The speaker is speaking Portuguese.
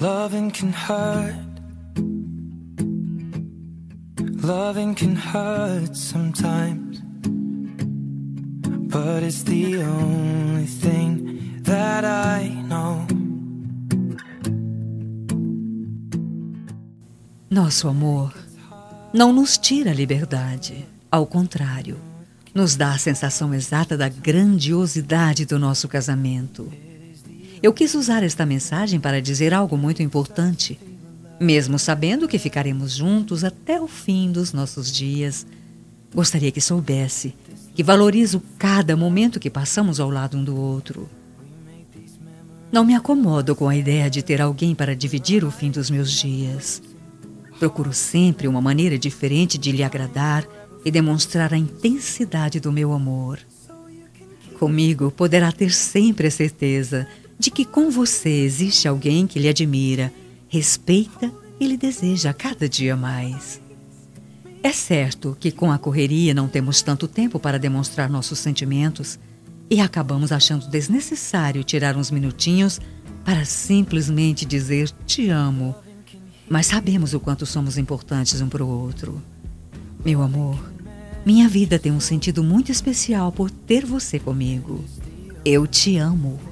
Loving can hurt. Loving can hurt sometimes, but it's the only thing that I know. Nosso amor não nos tira a liberdade. Ao contrário, nos dá a sensação exata da grandiosidade do nosso casamento. Eu quis usar esta mensagem para dizer algo muito importante. Mesmo sabendo que ficaremos juntos até o fim dos nossos dias, gostaria que soubesse que valorizo cada momento que passamos ao lado um do outro. Não me acomodo com a ideia de ter alguém para dividir o fim dos meus dias. Procuro sempre uma maneira diferente de lhe agradar e demonstrar a intensidade do meu amor. Comigo poderá ter sempre a certeza de que com você existe alguém que lhe admira, respeita e lhe deseja a cada dia mais. É certo que com a correria não temos tanto tempo para demonstrar nossos sentimentos e acabamos achando desnecessário tirar uns minutinhos para simplesmente dizer te amo. Mas sabemos o quanto somos importantes um para o outro. Meu amor, minha vida tem um sentido muito especial por ter você comigo. Eu te amo.